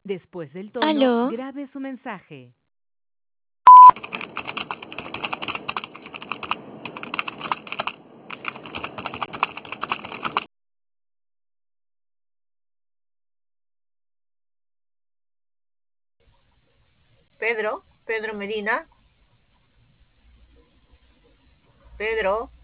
Después del tono, ¿Aló? grabe su mensaje. Pedro Medina. Pedro.